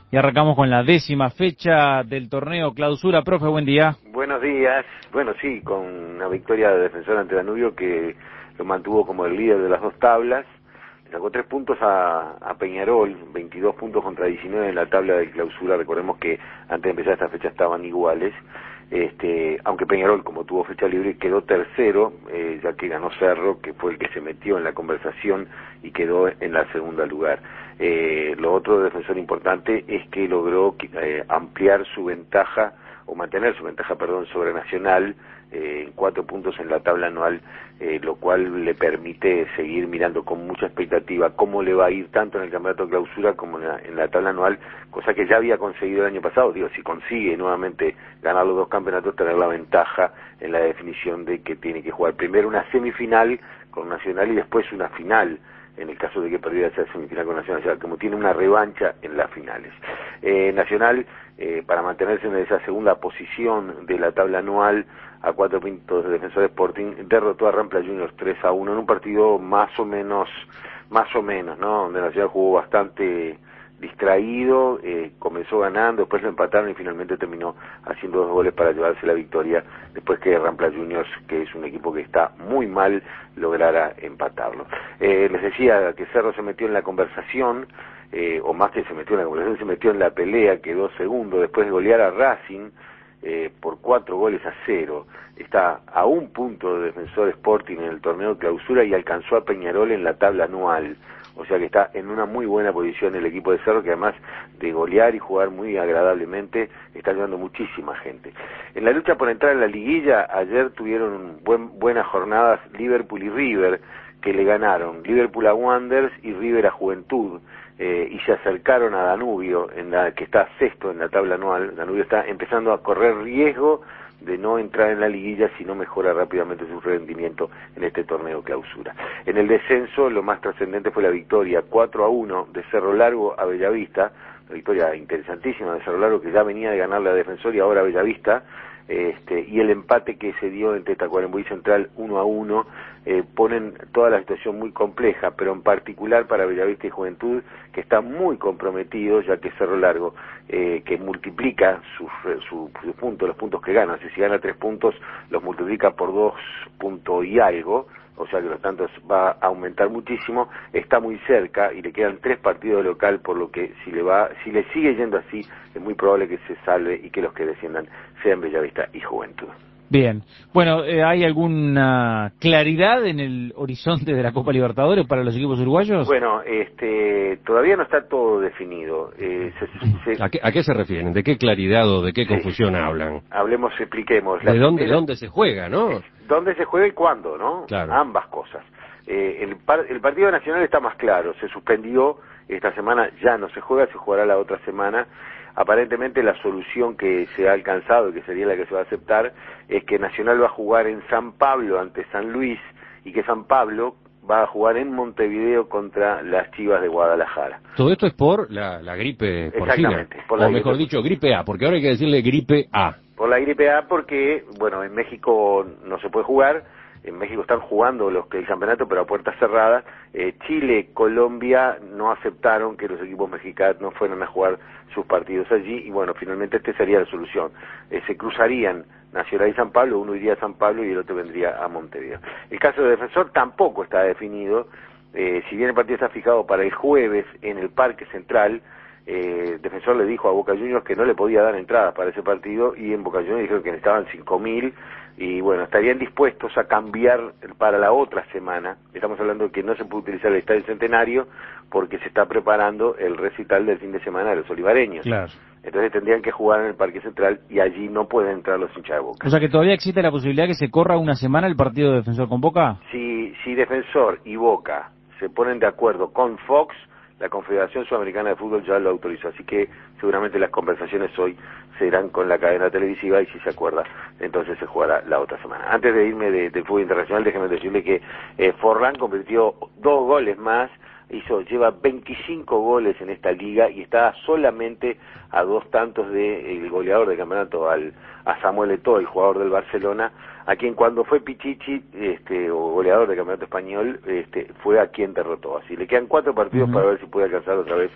y arrancamos con la 10ª fecha del torneo Clausura. Profe, buen día. Buenos días. Bueno, sí, con una victoria de Defensor ante Danubio que lo mantuvo como el líder de las dos tablas. Le sacó 3 puntos a Peñarol, 22 puntos contra 19 en la tabla de Clausura. Recordemos que antes de empezar esta fecha estaban iguales. Aunque Peñarol, como tuvo fecha libre, quedó tercero, ya que ganó Cerro, que fue el que se metió en la conversación y quedó en la segunda lugar. Lo otro de Defensor importante es que logró ampliar su ventaja, o mantener su ventaja, perdón, sobre Nacional, en 4 puntos en la tabla anual, lo cual le permite seguir mirando con mucha expectativa cómo le va a ir tanto en el campeonato de Clausura como en la tabla anual, cosa que ya había conseguido el año pasado. Digo, si consigue nuevamente ganar los dos campeonatos, tener la ventaja en la definición de que tiene que jugar primero una semifinal con Nacional y después una final, en el caso de que perdiera esa semifinal con Nacional, o sea, como tiene una revancha en las finales. Nacional, para mantenerse en esa segunda posición de la tabla anual, a 4 puntos de Defensor Sporting, derrotó a Rampla Juniors 3-1 en un partido más o menos, ¿no? Donde Nacional jugó bastante distraído, comenzó ganando, después lo empataron y finalmente terminó haciendo 2 goles para llevarse la victoria, después que Rampla Juniors, que es un equipo que está muy mal, lograra empatarlo. Les decía que Cerro se metió en la conversación, o más que se metió en la conversación, se metió en la pelea, quedó segundo, después de golear a Racing por 4-0, está a 1 punto de Defensor Sporting en el torneo de Clausura y alcanzó a Peñarol en la tabla anual. O sea que está en una muy buena posición el equipo de Cerro, que además de golear y jugar muy agradablemente, está ayudando muchísima gente. En la lucha por entrar en la liguilla, ayer tuvieron buenas jornadas Liverpool y River, que le ganaron Liverpool a Wanderers y River a Juventud, y se acercaron a Danubio, que está sexto en la tabla anual. Danubio está empezando a correr riesgo de no entrar en la liguilla si no mejora rápidamente su rendimiento en este torneo Clausura. En el descenso, lo más trascendente fue la victoria 4-1 de Cerro Largo a Bellavista, una victoria interesantísima de Cerro Largo, que ya venía de ganarle a Defensor y ahora a Bellavista, y el empate que se dio entre Tacuarembó y Central 1-1, ponen toda la situación muy compleja, pero en particular para Bellavista y Juventud, que está muy comprometido, ya que Cerro Largo, que multiplica sus puntos, los puntos que gana, si gana 3 puntos, los multiplica por 2 puntos y algo, o sea que los tantos va a aumentar muchísimo, está muy cerca y le quedan 3 partidos de local, por lo que si le sigue yendo así, es muy probable que se salve y que los que desciendan sean Bellavista y Juventud. Bien. Bueno, ¿hay alguna claridad en el horizonte de la Copa Libertadores para los equipos uruguayos? Bueno, todavía no está todo definido. ¿A qué se refieren? ¿De qué claridad o de qué confusión hablan? Expliquemos. ¿De dónde se juega, no? ¿Dónde se juega y cuándo, no? Claro. Ambas cosas. El partido nacional está más claro, se suspendió esta semana, ya no se juega, se jugará la otra semana. Aparentemente la solución que se ha alcanzado, y que sería la que se va a aceptar, es que Nacional va a jugar en San Pablo ante San Luis, y que San Pablo va a jugar en Montevideo contra las Chivas de Guadalajara. Todo esto es por la gripe porcina. Exactamente. O mejor dicho, gripe A, porque ahora hay que decirle gripe A. Por la gripe A porque, bueno, en México no se puede jugar, en México están jugando el campeonato pero a puertas cerradas. Chile, Colombia no aceptaron que los equipos mexicanos fueran a jugar sus partidos allí y bueno, finalmente esta sería la solución. Se cruzarían Nacional y San Pablo, uno iría a San Pablo y el otro vendría a Montevideo. El caso de Defensor tampoco está definido, si bien el partido está fijado para el jueves en el Parque Central. Defensor le dijo a Boca Juniors que no le podía dar entradas para ese partido y en Boca Juniors dijeron que necesitaban 5.000 y bueno, estarían dispuestos a cambiar para la otra semana. Estamos hablando de que no se puede utilizar el Estadio Centenario porque se está preparando el recital del fin de semana de los olivareños. Claro. Entonces tendrían que jugar en el Parque Central y allí no pueden entrar los hinchas de Boca. O sea que todavía existe la posibilidad que se corra una semana el partido de Defensor con Boca. Si Defensor y Boca se ponen de acuerdo con Fox, la Confederación Sudamericana de Fútbol ya lo autorizó, así que seguramente las conversaciones hoy serán con la cadena televisiva y si se acuerda, entonces se jugará la otra semana. Antes de irme del fútbol internacional, déjeme decirle que Forlán convirtió 2 goles más, lleva 25 goles en esta liga y está solamente a 2 tantos del goleador del campeonato, a Samuel Eto'o, el jugador del Barcelona, a quien cuando fue Pichichi, o goleador del campeonato español, fue a quien derrotó. Así le quedan 4 partidos para ver si puede alcanzar otra vez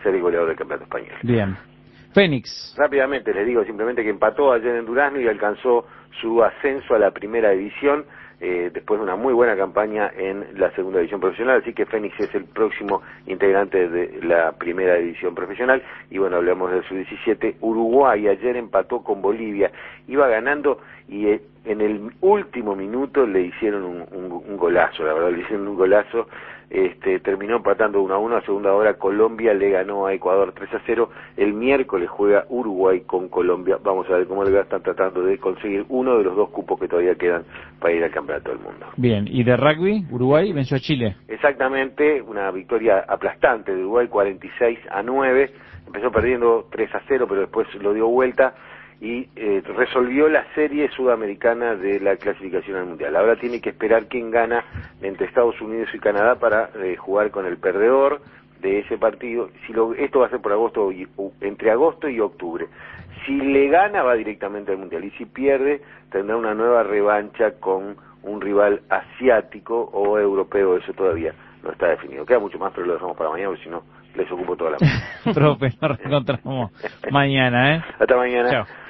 ser el goleador del campeonato español. Bien. Fénix. Rápidamente les digo simplemente que empató ayer en Durazno y alcanzó su ascenso a la primera división después de una muy buena campaña en la segunda división profesional, así que Fénix es el próximo integrante de la primera división profesional. Y bueno, hablamos del sub-17. Uruguay ayer empató con Bolivia, iba ganando y en el último minuto le hicieron un golazo, la verdad le hicieron un golazo. Terminó empatando 1-1 a segunda hora. Colombia le ganó a Ecuador 3-0. El miércoles juega Uruguay con Colombia. Vamos a ver cómo le va. Están tratando de conseguir uno de los 2 cupos que todavía quedan para ir al campeonato del mundo. Bien, y de rugby, Uruguay venció a Chile. Exactamente, una victoria aplastante de Uruguay, 46-9. Empezó perdiendo 3-0, pero después lo dio vuelta y resolvió la serie sudamericana de la clasificación al mundial. Ahora tiene que esperar quién gana entre Estados Unidos y Canadá para jugar con el perdedor de ese partido. Esto va a ser por entre agosto y octubre. Si le gana va directamente al mundial, y si pierde tendrá una nueva revancha con un rival asiático o europeo. Eso todavía no está definido. Queda mucho más, pero lo dejamos para mañana, porque si no les ocupo toda la mañana. Profe, nos reencontramos mañana, Hasta mañana. Chao.